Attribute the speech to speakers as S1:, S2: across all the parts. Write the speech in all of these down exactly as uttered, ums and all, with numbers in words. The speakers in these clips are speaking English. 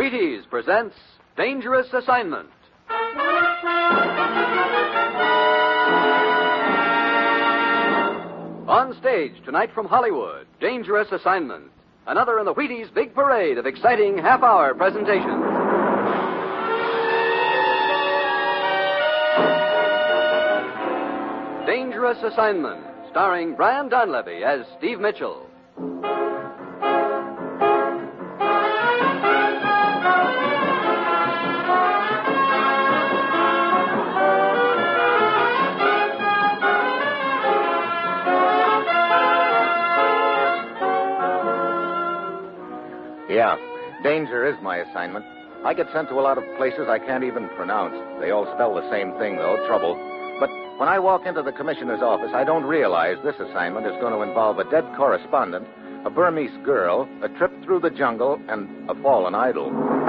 S1: Wheaties presents Dangerous Assignment. On stage tonight from Hollywood, Dangerous Assignment. Another in the Wheaties big parade of exciting half-hour presentations. Dangerous Assignment, starring Brian Donlevy as Steve Mitchell.
S2: Yeah, danger is my assignment. I get sent to a lot of places I can't even pronounce. They all spell the same thing, though, trouble. But when I walk into the commissioner's office, I don't realize this assignment is going to involve a dead correspondent, a Burmese girl, a trip through the jungle, and a fallen idol.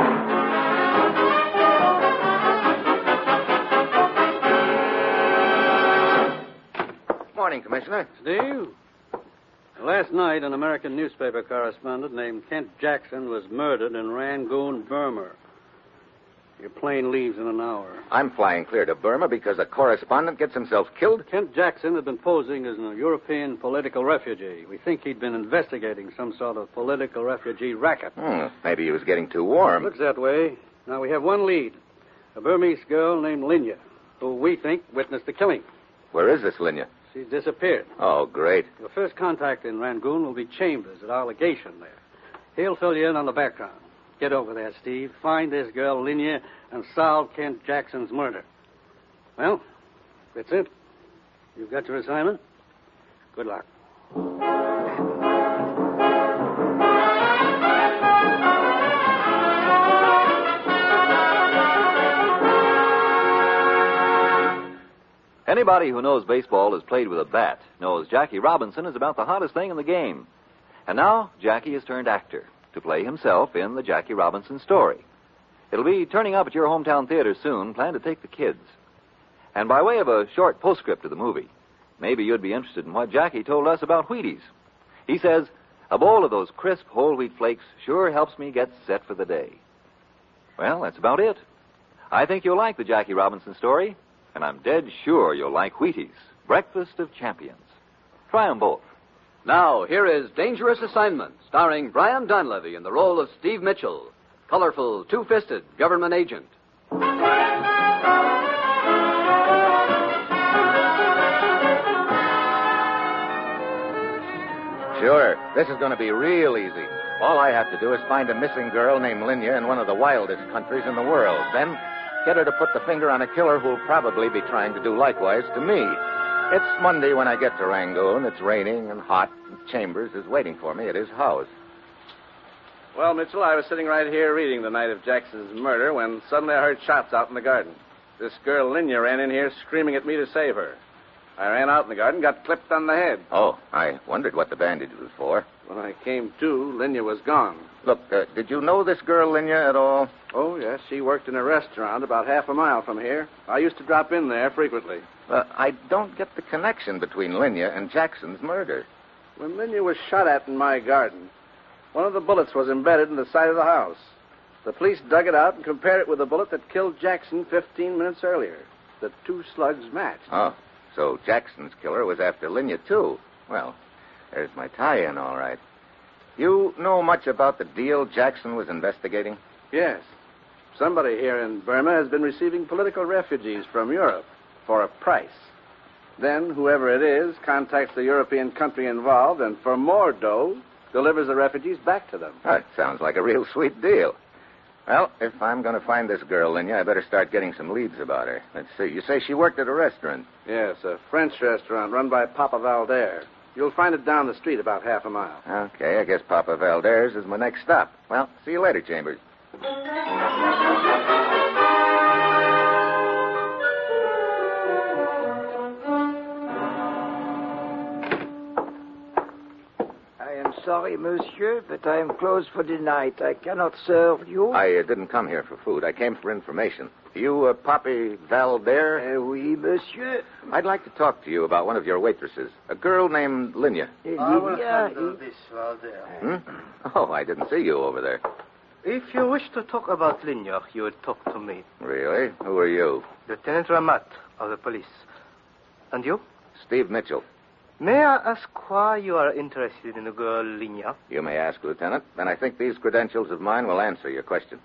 S2: Morning, Commissioner.
S3: Steve? Last night, an American newspaper correspondent named Kent Jackson was murdered in Rangoon, Burma. Your plane leaves in an hour.
S2: I'm flying clear to Burma because a correspondent gets himself killed?
S3: Kent Jackson had been posing as a European political refugee. We think he'd been investigating some sort of political refugee racket.
S2: Hmm, maybe he was getting too warm.
S3: Looks that way. Now, we have one lead, a Burmese girl named Linya, who we think witnessed the killing.
S2: Where is this Linya?
S3: She's disappeared.
S2: Oh, great.
S3: Your first contact in Rangoon will be Chambers at our legation there. He'll fill you in on the background. Get over there, Steve. Find this girl, Linya, and solve Kent Jackson's murder. Well, that's it. You've got your assignment. Good luck.
S1: Anybody who knows baseball has played with a bat knows Jackie Robinson is about the hottest thing in the game. And now, Jackie has turned actor to play himself in the Jackie Robinson story. It'll be turning up at your hometown theater soon. Plan to take the kids. And by way of a short postscript to the movie, maybe you'd be interested in what Jackie told us about Wheaties. He says, a bowl of those crisp whole wheat flakes sure helps me get set for the day. Well, that's about it. I think you'll like the Jackie Robinson story. And I'm dead sure you'll like Wheaties, Breakfast of Champions. Try them both. Now, here is Dangerous Assignment, starring Brian Donlevy in the role of Steve Mitchell, colorful, two-fisted government agent.
S2: Sure, this is going to be real easy. All I have to do is find a missing girl named Linya in one of the wildest countries in the world. Then get her to put the finger on a killer who'll probably be trying to do likewise to me. It's Monday when I get to Rangoon. It's raining and hot, and Chambers is waiting for me at his house.
S4: Well, Mitchell, I was sitting right here reading the night of Jackson's murder when suddenly I heard shots out in the garden. This girl, Linya, ran in here screaming at me to save her. I ran out in the garden, got clipped on the head.
S2: Oh, I wondered what the bandage was for.
S4: When I came to, Linya was gone.
S2: Look, uh, did you know this girl, Linya, at all?
S4: Oh, yes. She worked in a restaurant about half a mile from here. I used to drop in there frequently.
S2: Uh, I don't get the connection between Linya and Jackson's murder.
S4: When Linya was shot at in my garden, one of the bullets was embedded in the side of the house. The police dug it out and compared it with the bullet that killed Jackson fifteen minutes earlier. The two slugs matched.
S2: Oh, so Jackson's killer was after Linya, too. Well, there's my tie-in, all right. You know much about the deal Jackson was investigating?
S4: Yes. Somebody here in Burma has been receiving political refugees from Europe for a price. Then, whoever it is contacts the European country involved and, for more dough, delivers the refugees back to them.
S2: Oh, it sounds like a real sweet deal. Well, if I'm going to find this girl, Linya, I better start getting some leads about her. Let's see. You say she worked at a restaurant?
S4: Yes, a French restaurant run by Papa Valder. You'll find it down the street about half a mile.
S2: Okay, I guess Papa Valder's is my next stop. Well, see you later, Chambers.
S5: I am sorry, monsieur, but I am closed for the night. I cannot serve you.
S2: I uh, didn't come here for food. I came for information. You, uh, Papi Valder?
S5: Uh, oui, monsieur.
S2: I'd like to talk to you about one of your waitresses, a girl named Linya.
S5: Uh,
S6: I will
S5: Linya,
S6: handle
S5: he-
S6: this, Valder.
S2: Hmm? Oh, I didn't see you over there.
S6: If you wish to talk about Linya, you would talk to me.
S2: Really? Who are you?
S6: Lieutenant Ramat of the police. And you?
S2: Steve Mitchell.
S6: May I ask why you are interested in the girl Linya?
S2: You may ask, Lieutenant. Then I think these credentials of mine will answer your question.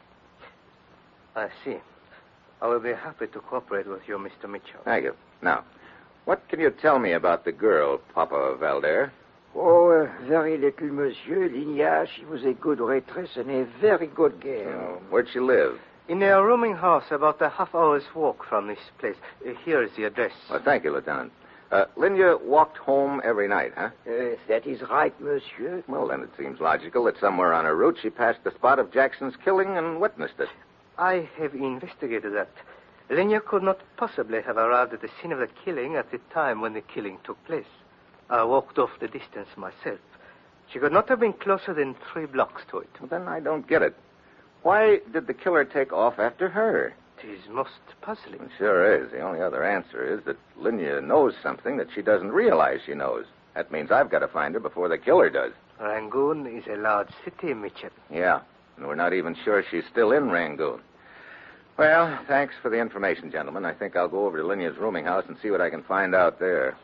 S6: I see. I will be happy to cooperate with you, Mister Mitchell.
S2: Thank you. Now, what can you tell me about the girl, Papa Valder?
S5: Oh, uh, very little, monsieur. Linya, she was a good waitress and a very good girl.
S2: Oh, where'd she live?
S6: In a rooming house about a half hour's walk from this place. Uh, here is the address.
S2: Well, thank you, Lieutenant. Uh, Linya walked home every night, huh?
S5: Yes, that is right, monsieur.
S2: Well, then it seems logical that somewhere on her route she passed the spot of Jackson's killing and witnessed it.
S6: I have investigated that. Linya could not possibly have arrived at the scene of the killing at the time when the killing took place. I walked off the distance myself. She could not have been closer than three blocks to it.
S2: Well, then I don't get it. Why did the killer take off after her?
S6: It is most puzzling.
S2: It sure is. The only other answer is that Linya knows something that she doesn't realize she knows. That means I've got to find her before the killer does.
S6: Rangoon is a large city, Mitchell.
S2: Yeah, and we're not even sure she's still in Rangoon. Well, thanks for the information, gentlemen. I think I'll go over to Linya's rooming house and see what I can find out there.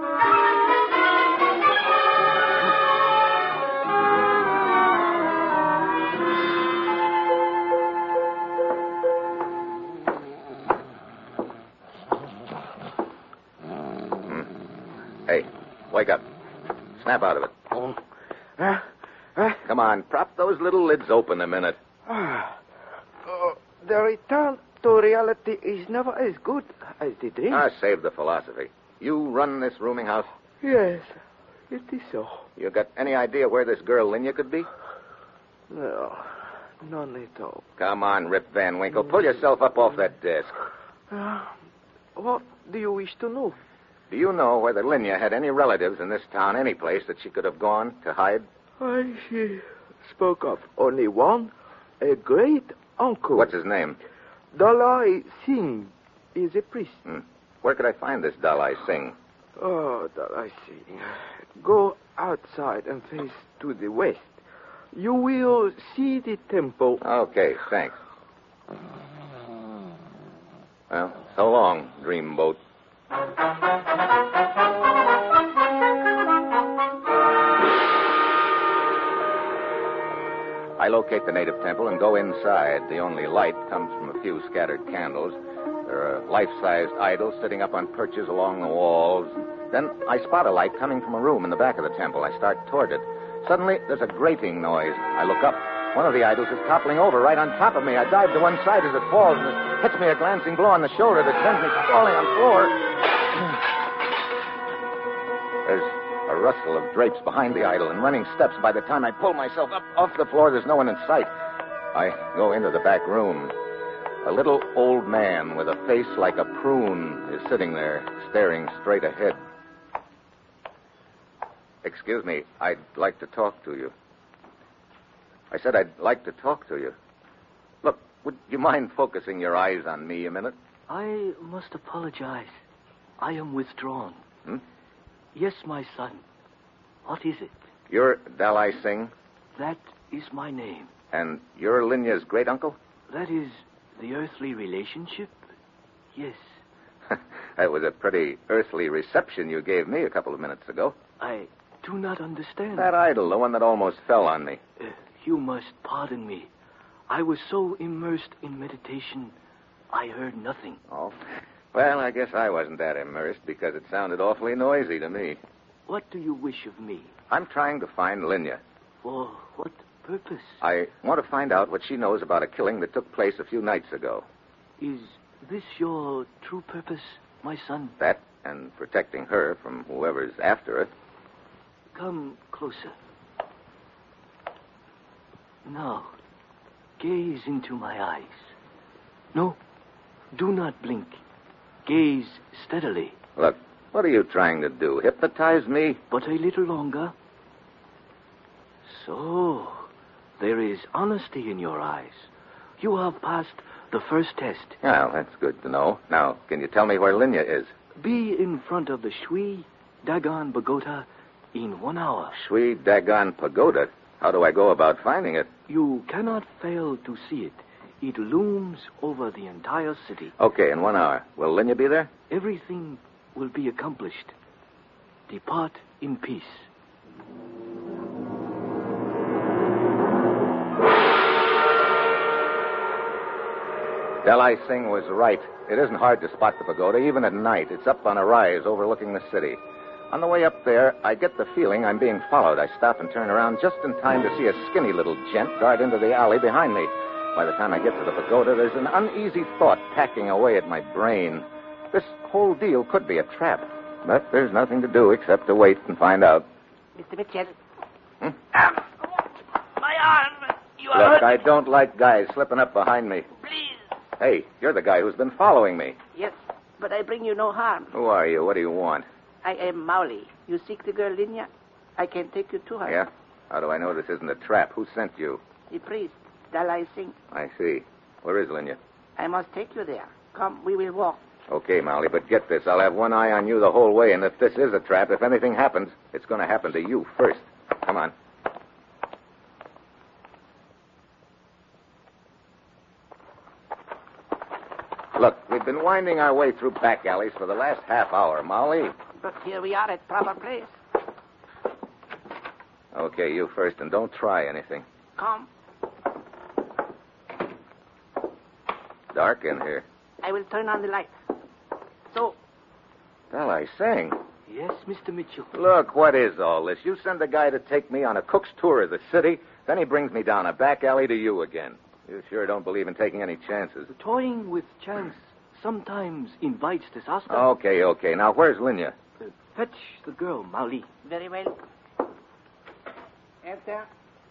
S2: Hey, wake up. Snap out of it.
S5: Oh. Uh, uh,
S2: Come on, prop those little lids open a minute.
S5: uh, the return to reality is never as good as the dream.
S2: Ah, save the philosophy. You run this rooming house?
S5: Yes, it is so.
S2: You got any idea where this girl Linya could be?
S5: No, none at all.
S2: Come on, Rip Van Winkle. Pull yourself up off that desk.
S5: Uh, what do you wish to know?
S2: Do you know whether Linya had any relatives in this town, any place that she could have gone to hide?
S5: I she spoke of only one, a great uncle.
S2: What's his name?
S5: Dalai Singh is a priest.
S2: Hmm. Where could I find this Dalai Singh?
S5: Oh, Dalai Singh. Go outside and face to the west. You will see the temple.
S2: Okay, thanks. Well, so long, dreamboat. I locate the native temple and go inside. The only light comes from a few scattered candles. There are life-sized idols sitting up on perches along the walls. Then I spot a light coming from a room in the back of the temple. I start toward it. Suddenly, there's a grating noise. I look up. One of the idols is toppling over right on top of me. I dive to one side as it falls, and it hits me a glancing blow on the shoulder that sends me falling on the floor. There's a rustle of drapes behind the idol and running steps. By the time I pull myself up off the floor, there's no one in sight. I go into the back room. A little old man with a face like a prune is sitting there, staring straight ahead. Excuse me, I'd like to talk to you. I said I'd like to talk to you. Look, would you mind focusing your eyes on me a minute?
S7: I must apologize. I am withdrawn.
S2: Hmm?
S7: Yes, my son. What is it?
S2: You're Dalai Singh,
S7: That is my name.
S2: and you're Linya's great-uncle?
S7: That is the earthly relationship? Yes.
S2: That was a pretty earthly reception you gave me a couple of minutes ago.
S7: I do not understand.
S2: That idol, the one that almost fell on me.
S7: Uh, you must pardon me. I was so immersed in meditation, I heard nothing.
S2: Oh? Well, I guess I wasn't that immersed because it sounded awfully noisy to me.
S7: What do you wish of me?
S2: I'm trying to find Linya.
S7: For what purpose?
S2: I want to find out what she knows about a killing that took place a few nights ago.
S7: Is this your true purpose, my son?
S2: That and protecting her from whoever's after her.
S7: Come closer. Now, gaze into my eyes. No, do not blink. Gaze steadily.
S2: Look, what are you trying to do? Hypnotize me?
S7: But a little longer. So, there is honesty in your eyes. You have passed the first test.
S2: Well, that's good to know. Now, can you tell me where Linya is?
S7: Be in front of the Shwe Dagon Pagoda in one hour.
S2: Shwe Dagon Pagoda. How do I go about finding it?
S7: You cannot fail to see it. It looms over the entire city.
S2: Okay, in one hour. Will Linya be there?
S7: Everything will be accomplished. Depart in peace.
S2: Dalai Singh was right. It isn't hard to spot the pagoda, even at night. It's up on a rise overlooking the city. On the way up there, I get the feeling I'm being followed. I stop and turn around just in time to see a skinny little gent dart into the alley behind me. By the time I get to the pagoda, there's an uneasy thought packing away at my brain. This whole deal could be a trap. But there's nothing to do except to wait and find out.
S8: Mister Mitchell.
S2: Hmm?
S8: Um, my arm. You are
S2: Look,
S8: hurt.
S2: I don't like guys slipping up behind me.
S8: Please.
S2: Hey, you're the guy who's been following me.
S8: Yes, but I bring you no harm.
S2: Who are you? What do you want?
S8: I am Mowley. You seek the girl Linya? I can take you to her.
S2: Yeah? How do I know this isn't a trap? Who sent you?
S8: The priest, Dalai Singh.
S2: I see. Where is Linya?
S8: I must take you there. Come, we will walk.
S2: Okay, Molly, but get this. I'll have one eye on you the whole way, and if this is a trap, if anything happens, it's going to happen to you first. Come on. Look, we've been winding our way through back alleys for the last half hour, Molly.
S8: But here we are at proper place.
S2: Okay, you first, and don't try anything.
S8: Come.
S2: Dark in here.
S8: I will turn on the light. So,
S2: Well, I sing.
S7: Yes, Mister Mitchell.
S2: Look, what is all this? You send a guy to take me on a cook's tour of the city, then he brings me down a back alley to you again. You sure don't believe in taking any chances.
S7: Toying with chance sometimes invites disaster.
S2: Okay, okay. Now, where's Linya?
S7: Uh, fetch the girl, Mali.
S8: very well. Enter.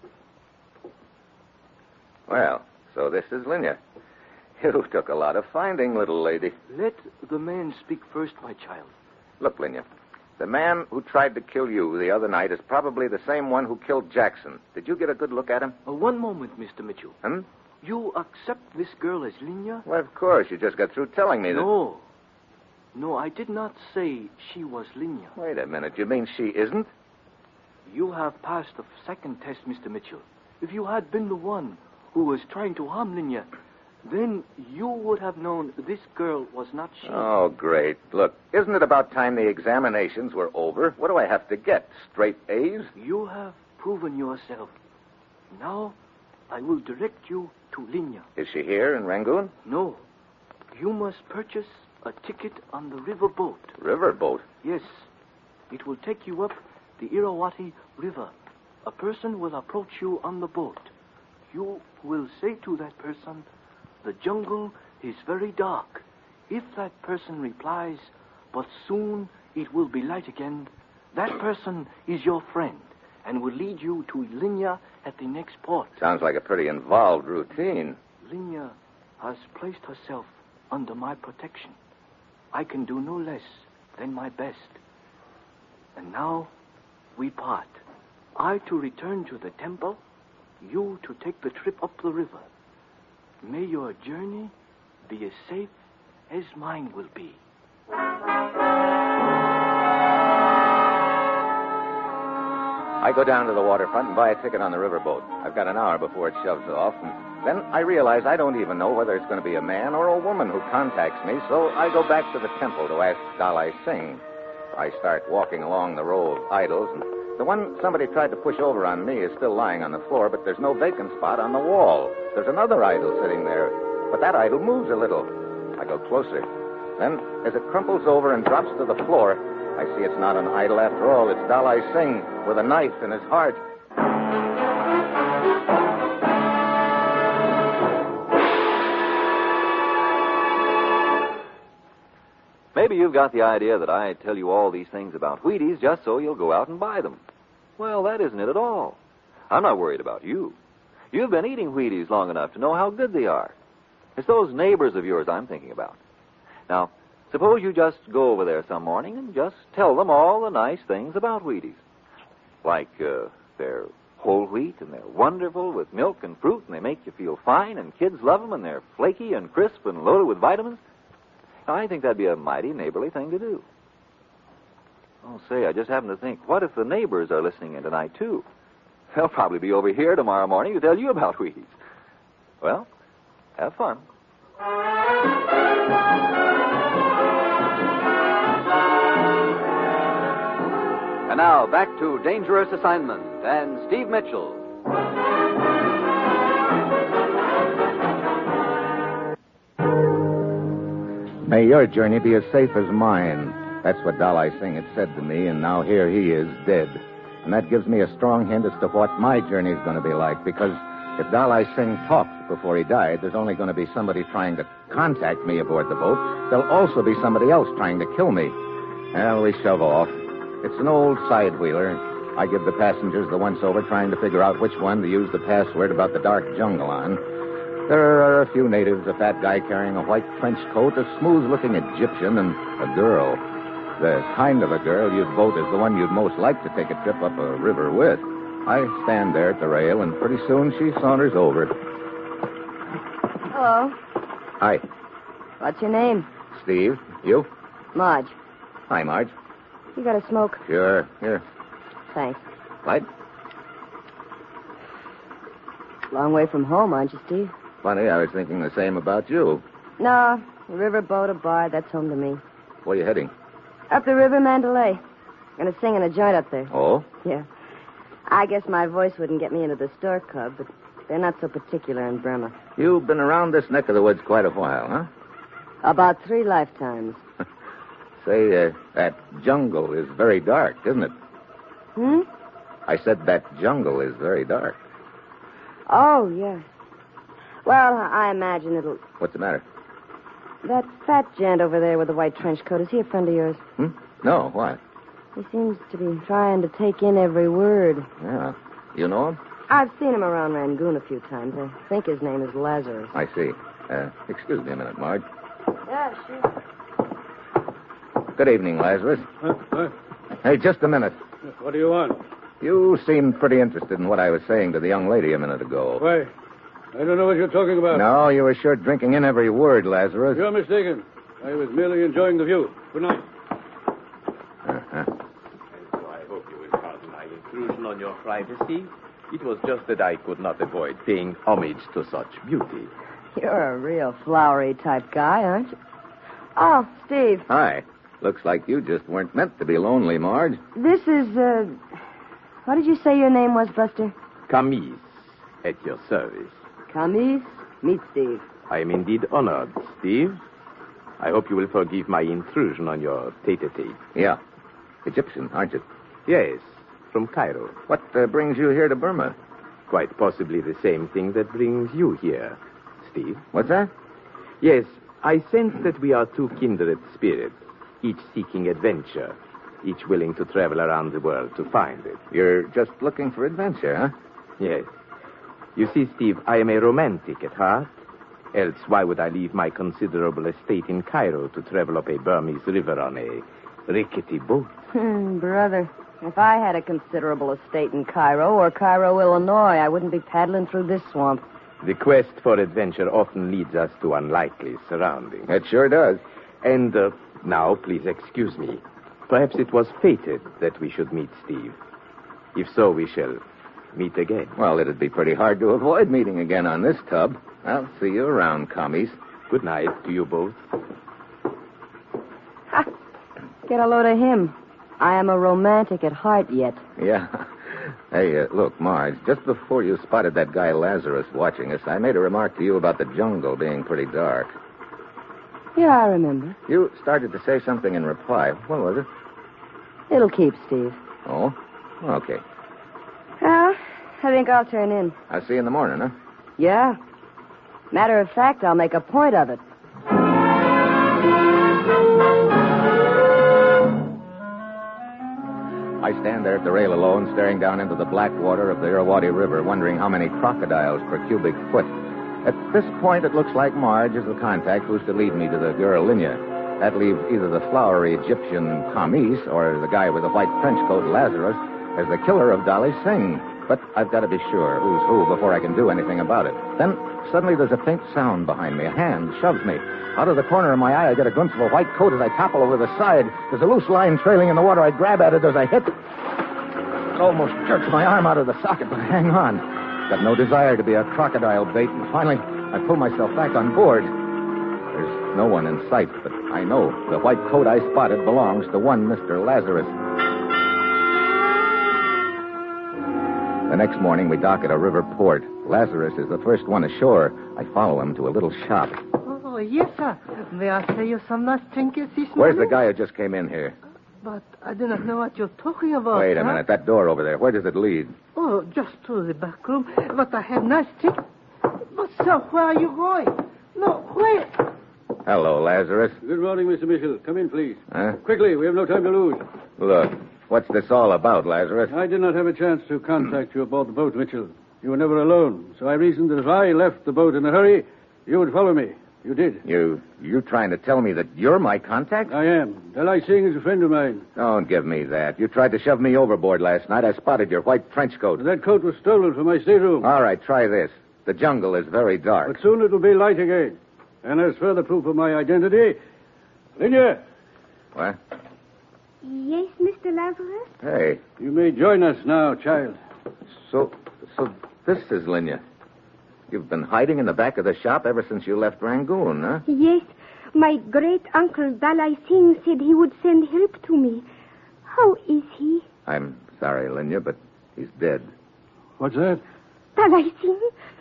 S2: Well, so this is Linya. You took a lot of finding, little lady.
S7: Let the man speak first, my child.
S2: Look, Linya, the man who tried to kill you the other night is probably the same one who killed Jackson. Did you get a good look at him?
S7: Uh, one moment, Mister Mitchell.
S2: Hmm?
S7: You accept this girl as Linya?
S2: Well, of course. You just got through telling me that...
S7: No. No, I did not say she was Linya.
S2: Wait a minute. You mean she isn't?
S7: You have passed the second test, Mister Mitchell. If you had been the one who was trying to harm Linya, then you would have known this girl was not she.
S2: Oh, great. Look, isn't it about time the examinations were over? What do I have to get? Straight A's?
S7: You have proven yourself. Now, I will direct you to Linya.
S2: Is she here in Rangoon?
S7: No. You must purchase a ticket on the river boat.
S2: Riverboat?
S7: Yes. It will take you up the Irrawaddy River. A person will approach you on the boat. You will say to that person, "The jungle is very dark." If that person replies, "But soon it will be light again," that person is your friend and will lead you to Linya at the next port.
S2: Sounds like a pretty involved routine.
S7: Linya has placed herself under my protection. I can do no less than my best. And now we part. I to return to the temple, you to take the trip up the river. May your journey be as safe as mine will be.
S2: I go down to the waterfront and buy a ticket on the riverboat. I've got an hour before it shoves off, and then I realize I don't even know whether it's going to be a man or a woman who contacts me, so I go back to the temple to ask Dalai Singh. I start walking along the row of idols, and the one somebody tried to push over on me is still lying on the floor, but there's no vacant spot on the wall. There's another idol sitting there, but that idol moves a little. I go closer. Then, as it crumples over and drops to the floor, I see it's not an idol after all. It's Dalai Singh with a knife in his heart.
S1: Maybe you've got the idea that I tell you all these things about Wheaties just so you'll go out and buy them. Well, that isn't it at all. I'm not worried about you. You've been eating Wheaties long enough to know how good they are. It's those neighbors of yours I'm thinking about. Now, suppose you just go over there some morning and just tell them all the nice things about Wheaties. Like, uh, they're whole wheat and they're wonderful with milk and fruit and they make you feel fine and kids love them and they're flaky and crisp and loaded with vitamins. Now, I think that'd be a mighty neighborly thing to do. Oh, say, I just happened to think, what if the neighbors are listening in tonight, too? They'll probably be over here tomorrow morning to tell you about Wheaties. Well, have fun. And now, back to Dangerous Assignment and Steve Mitchell.
S2: May your journey be as safe as mine. That's what Dalai Singh had said to me, and now here he is, dead. And that gives me a strong hint as to what my journey is going to be like, because if Dalai Singh talked before he died, there's only going to be somebody trying to contact me aboard the boat. There'll also be somebody else trying to kill me. Well, we shove off. It's an old side-wheeler. I give the passengers the once-over trying to figure out which one to use the password about the dark jungle on. There are a few natives, a fat guy carrying a white trench coat, a smooth-looking Egyptian, and a girl. The kind of a girl you'd vote as the one you'd most like to take a trip up a river with. I stand there at the rail, and pretty soon she saunters over.
S9: Hello.
S2: Hi.
S9: What's your name?
S2: Steve. You?
S9: Marge.
S2: Hi, Marge.
S9: You got a smoke?
S2: Sure. Here.
S9: Thanks.
S2: Light?
S9: Long way from home, aren't you, Steve?
S2: Funny, I was thinking the same about you.
S9: No, a riverboat, a bar, that's home to me.
S2: Where are you heading?
S9: Up the river, Mandalay. Gonna sing in a joint up there.
S2: Oh?
S9: Yeah. I guess my voice wouldn't get me into the store club, but they're not so particular in Burma.
S2: You've been around this neck of the woods quite a while, huh?
S9: About three lifetimes.
S2: Say, uh, that jungle is very dark, isn't it?
S9: Hmm?
S2: I said that jungle is very dark.
S9: Oh, yeah. Well, I imagine it'll...
S2: What's the matter?
S9: That fat gent over there with the white trench coat, is he a friend of yours?
S2: Hmm? No, what?
S9: He seems to be trying to take in every word.
S2: Yeah. You know him?
S9: I've seen him around Rangoon a few times. I think his name is Lazarus.
S2: I see. Uh, excuse me a minute, Marge.
S9: Yeah, sure.
S2: Good evening, Lazarus.
S3: Huh? Huh?
S2: Hey, just a minute.
S3: What do you want?
S2: You seemed pretty interested in what I was saying to the young lady a minute ago.
S3: Why? I don't know what you're talking about.
S2: No, you were sure drinking in every word, Lazarus.
S3: You're mistaken. I was merely enjoying the view. Good night.
S2: Uh-huh.
S10: So I hope you will pardon my intrusion on your privacy. It was just that I could not avoid paying homage to such beauty.
S9: You're a real flowery type guy, aren't you? Oh, Steve.
S2: Hi. Looks like you just weren't meant to be lonely, Marge.
S9: This is, uh... What did you say your name was, Buster?
S10: Camise, at your service.
S9: Camise? Meet Steve.
S10: I am indeed honored, Steve. I hope you will forgive my intrusion on your tete-a-tete.
S2: Yeah. Egyptian, aren't you?
S10: Yes, from Cairo.
S2: What uh, brings you here to Burma?
S10: Quite possibly the same thing that brings you here, Steve.
S2: What's that?
S10: Yes, I sense that we are two kindred spirits, each seeking adventure, each willing to travel around the world to find it.
S2: You're just looking for adventure, huh?
S10: Yes. You see, Steve, I am a romantic at heart. Else, why would I leave my considerable estate in Cairo to travel up a Burmese river on a rickety boat?
S9: Hmm, brother. If I had a considerable estate in Cairo or Cairo, Illinois, I wouldn't be paddling through this swamp.
S10: The quest for adventure often leads us to unlikely surroundings.
S2: It sure does.
S10: And uh, now, please excuse me. Perhaps it was fated that we should meet, Steve. If so, we shall meet again.
S2: Well, it'd be pretty hard to avoid meeting again on this tub. I'll see you around, commies.
S10: Good night to you both.
S9: Ha! Get a load of him. I am a romantic at heart yet.
S2: Yeah. Hey, uh, look, Marge, just before you spotted that guy Lazarus watching us, I made a remark to you about the jungle being pretty dark.
S9: Yeah, I remember.
S2: You started to say something in reply. What was it?
S9: It'll keep, Steve.
S2: Oh? Okay.
S9: Well, I think I'll turn in.
S2: I'll see you in the morning, huh?
S9: Yeah. Matter of fact, I'll make a point of it.
S2: I stand there at the rail alone, staring down into the black water of the Irrawaddy River, wondering how many crocodiles per cubic foot. At this point, it looks like Marge is the contact who's to lead me to the girl Linya. That leaves either the flowery Egyptian Camise or the guy with the white trench coat, Lazarus, as the killer of Dalai Singh. But I've got to be sure who's who before I can do anything about it. Then, suddenly, there's a faint sound behind me. A hand shoves me. Out of the corner of my eye, I get a glimpse of a white coat as I topple over the side. There's a loose line trailing in the water. I grab at it as I hit. It almost jerks my arm out of the socket, but hang on. Got no desire to be a crocodile bait, and finally, I pull myself back on board. There's no one in sight, but I know the white coat I spotted belongs to one Mister Lazarus. The next morning, we dock at a river port. Lazarus is the first one ashore. I follow him to a little shop.
S6: Oh, yes, sir. May I say you some nice trinkets this
S2: Where's
S6: morning?
S2: the guy who just came in here?
S6: But I do not know what you're talking about.
S2: Wait a
S6: sir.
S2: minute. That door over there, where does it lead?
S6: Oh, just to the back room. But I have nice trinkets. But, sir, where are you going? No, wait.
S2: Hello, Lazarus.
S3: Good morning, Mister Mitchell. Come in, please.
S2: Huh?
S3: Quickly, we have no time to lose.
S2: Look, what's this all about, Lazarus?
S3: I did not have a chance to contact you aboard the boat, Mitchell. You were never alone, so I reasoned that if I left the boat in a hurry, you would follow me. You did.
S2: You you trying to tell me that you're my contact?
S3: I am. Deli Singh is a friend of mine.
S2: Don't give me that. You tried to shove me overboard last night. I spotted your white trench coat.
S3: That coat was stolen from my stateroom.
S2: All right, try this. The jungle is very dark.
S3: But soon it'll be light again. And as further proof of my identity, Linya,
S2: What?
S11: Yes, Mister Lazarus?
S2: Hey,
S3: you may join us now, child.
S2: so so this is Linya. You've been hiding in the back of the shop ever since you left Rangoon, huh?
S11: Yes. My great-uncle Dalai Singh said he would send help to me. How is he?
S2: I'm sorry, Linya, but he's dead.
S3: What's that?
S11: Dalai Singh?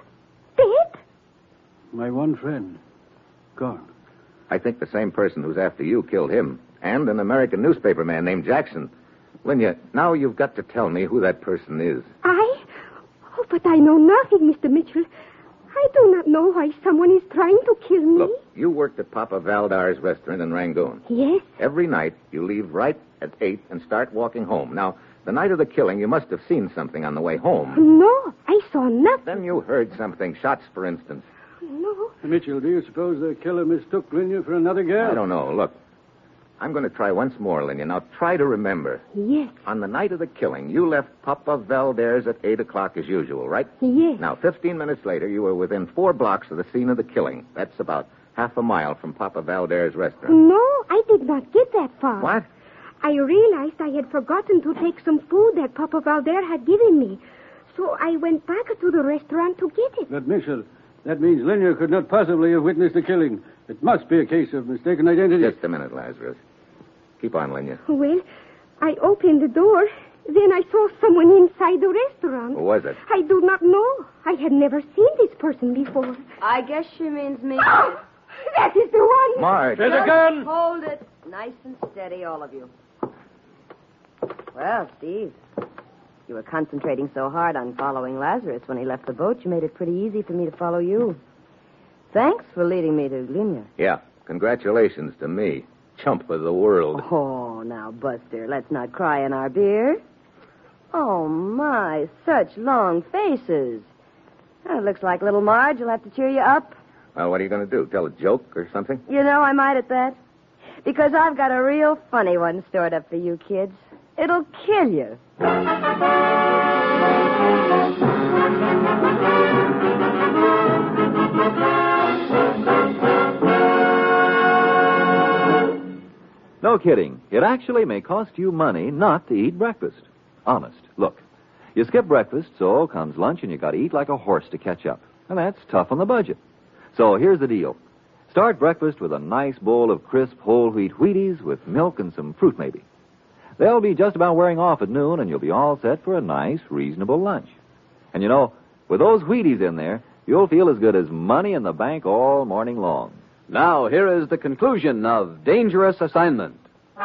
S11: Dead?
S3: My one friend. Gone.
S2: I think the same person who's after you killed him, and an American newspaper man named Jackson. Linya, now you've got to tell me who that person is.
S11: I? Oh, but I know nothing, Mister Mitchell. I do not know why someone is trying to kill me.
S2: Look, you worked at Papa Valdar's restaurant in Rangoon.
S11: Yes?
S2: Every night, you leave right at eight and start walking home. Now, the night of the killing, you must have seen something on the way home.
S11: No, I saw nothing.
S2: Then you heard something, shots, for instance.
S11: No.
S3: Mitchell, do you suppose the killer mistook Linya for another girl?
S2: I don't know. Look, I'm going to try once more, Linya. Now, try to remember.
S11: Yes.
S2: On the night of the killing, you left Papa Valdar's at eight o'clock as usual, right?
S11: Yes.
S2: Now, fifteen minutes later, you were within four blocks of the scene of the killing. That's about half a mile from Papa Valdar's restaurant.
S11: No, I did not get that far.
S2: What?
S11: I realized I had forgotten to take some food that Papa Valder had given me. So I went back to the restaurant to get it.
S3: But, Mitchell, that means Linya could not possibly have witnessed the killing. It must be a case of mistaken identity.
S2: Just a minute, Lazarus. Keep on, Linya.
S11: Well, I opened the door. Then I saw someone inside the restaurant.
S2: Who was it?
S11: I do not know. I had never seen this person before.
S9: I guess she means me.
S11: Oh, that is the one.
S2: Marge.
S3: There's a gun.
S9: Hold it. Nice and steady, all of you. Well, Steve, you were concentrating so hard on following Lazarus when he left the boat, you made it pretty easy for me to follow you. Thanks for leading me to Linya.
S2: Yeah. Congratulations to me. Chump of the world.
S9: Oh, now, Buster, let's not cry in our beer. Oh, my, such long faces. Well, it looks like little Marge will have to cheer you up.
S2: Well, what are you going to do? Tell a joke or something?
S9: You know, I might at that. Because I've got a real funny one stored up for you kids. It'll kill you.
S1: No kidding. It actually may cost you money not to eat breakfast. Honest. Look, you skip breakfast, so comes lunch and you got to eat like a horse to catch up. And that's tough on the budget. So here's the deal. Start breakfast with a nice bowl of crisp whole wheat Wheaties with milk and some fruit maybe. They'll be just about wearing off at noon and you'll be all set for a nice, reasonable lunch. And you know, with those Wheaties in there, you'll feel as good as money in the bank all morning long.
S12: Now, here is the conclusion of Dangerous Assignment.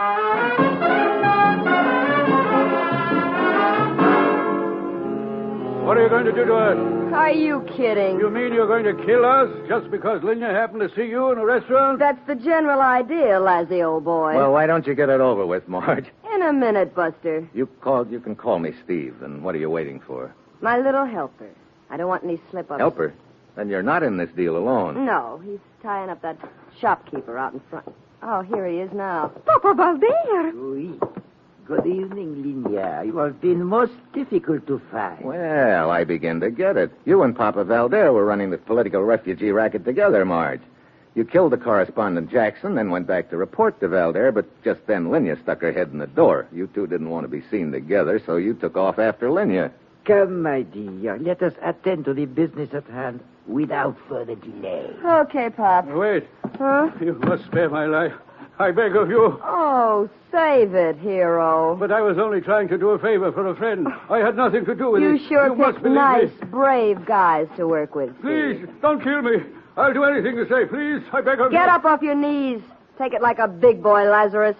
S3: What are you going to do to us?
S9: Are you kidding?
S3: You mean you're going to kill us just because Linya happened to see you in a restaurant?
S9: That's the general idea, Lazzy, old boy.
S2: Well, why don't you get it over with, Marge?
S9: In a minute, Buster.
S2: You called. You can call me Steve. And what are you waiting for?
S9: My little helper. I don't want any slip-ups.
S2: Helper? Then you're not in this deal alone.
S9: No, he's tying up that shopkeeper out in front. Oh, here he is now.
S11: Papa Valder.
S8: Oui. Good evening, Linya. You have been most difficult to find.
S2: Well, I begin to get it. You and Papa Valder were running the political refugee racket together, Marge. You killed the correspondent Jackson, then went back to report to Valder, but just then Linya stuck her head in the door. You two didn't want to be seen together, so you took off after Linya.
S8: Come, my dear. Let us attend to the business at hand without further delay.
S9: Okay, Pop.
S3: Wait.
S9: Huh?
S3: You must spare my life. I beg of you.
S9: Oh, save it, hero.
S3: But I was only trying to do a favor for a friend. I had nothing to do with
S9: you
S3: it.
S9: Sure
S3: you must
S9: picked
S3: believe
S9: nice,
S3: me.
S9: brave guys to work with.
S3: Please, don't kill me. I'll do anything to say. Please, I beg of you.
S9: Get up off your knees. Take it like a big boy, Lazarus.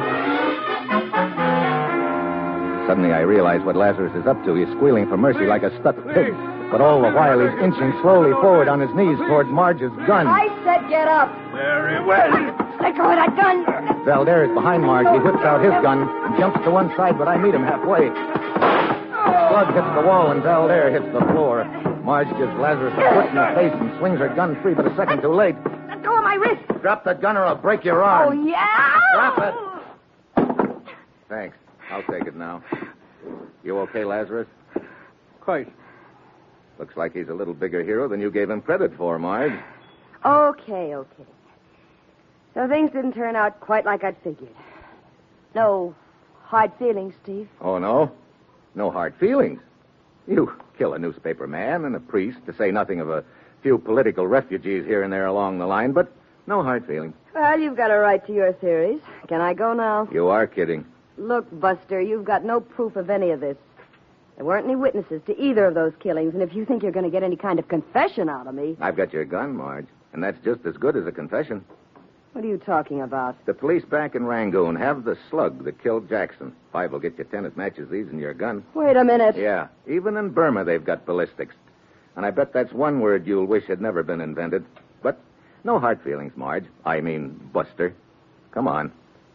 S2: Suddenly I realize what Lazarus is up to. He's squealing for mercy like a stuck pig. But all the while he's inching slowly forward on his knees towards Marge's gun.
S9: I said get up.
S3: Very well.
S9: Let go of that gun.
S2: Valder is behind Marge. He whips out his gun and jumps to one side, but I meet him halfway. The slug hits the wall and Valder hits the floor. Marge gives Lazarus a foot in the face and swings her gun free, but a second too late.
S9: Let go of my wrist.
S2: Drop the gun or I'll break your arm.
S9: Oh, yeah?
S2: Drop it. Thanks. I'll take it now. You okay, Lazarus?
S3: Quite.
S2: Looks like he's a little bigger hero than you gave him credit for, Marge.
S9: Okay, okay. So things didn't turn out quite like I'd figured. No hard feelings, Steve.
S2: Oh, no? No hard feelings? You kill a newspaper man and a priest, to say nothing of a few political refugees here and there along the line, but no hard feelings.
S9: Well, you've got a right to your theories. Can I go now?
S2: You are kidding.
S9: Look, Buster, you've got no proof of any of this. There weren't any witnesses to either of those killings, and if you think you're going to get any kind of confession out of me...
S2: I've got your gun, Marge, and that's just as good as a confession.
S9: What are you talking about?
S2: The police back in Rangoon have the slug that killed Jackson. Five will get you ten that matches these in your gun.
S9: Wait a minute.
S2: Yeah, even in Burma they've got ballistics. And I bet that's one word you'll wish had never been invented. But no hard feelings, Marge. I mean, Buster. Come on.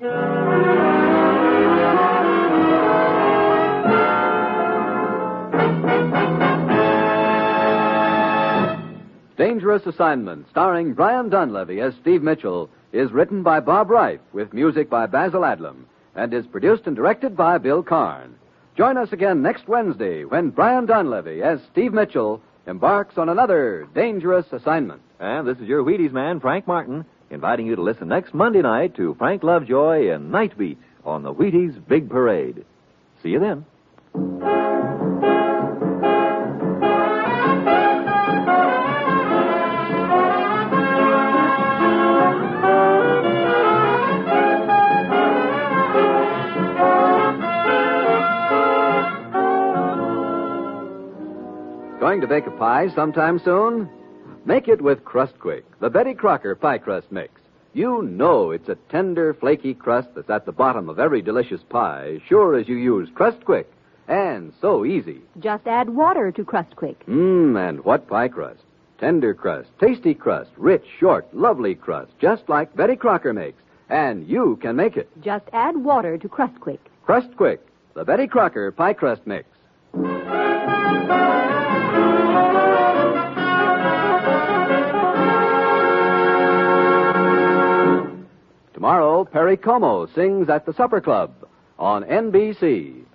S12: Dangerous Assignment, starring Brian Dunleavy as Steve Mitchell, is written by Bob Reif with music by Basil Adlam and is produced and directed by Bill Karn. Join us again next Wednesday when Brian Dunleavy as Steve Mitchell embarks on another dangerous assignment.
S1: And this is your Wheaties man, Frank Martin, inviting you to listen next Monday night to Frank Lovejoy and Night Beat on the Wheaties Big Parade. See you then.
S12: Going to bake a pie sometime soon? Make it with Crust Quick, the Betty Crocker pie crust mix. You know it's a tender, flaky crust that's at the bottom of every delicious pie, sure as you use Crust Quick. And so easy.
S13: Just add water to Crust Quick.
S12: Mmm, and what pie crust? Tender crust, tasty crust, rich, short, lovely crust, just like Betty Crocker makes. And you can make it.
S13: Just add water to Crust Quick.
S12: Crust Quick, the Betty Crocker pie crust mix. Tomorrow, Perry Como sings at the Supper Club on N B C.